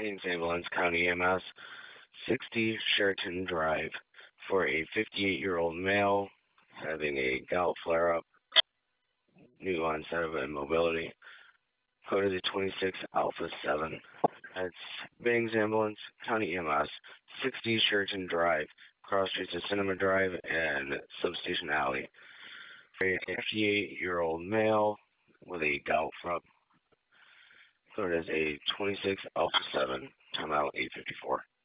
Billings Ambulance County EMS, 60 Sheraton Drive, for a 58-year-old male having a gout flare-up, new onset of immobility. Code is a 26 Alpha 7. That's Billings Ambulance County EMS, 60 Sheraton Drive, cross streets of Cinema Drive and Substation Alley. For a 58-year-old male with a gout flare-up. Code is a 26 Alpha 7. Timeout 854.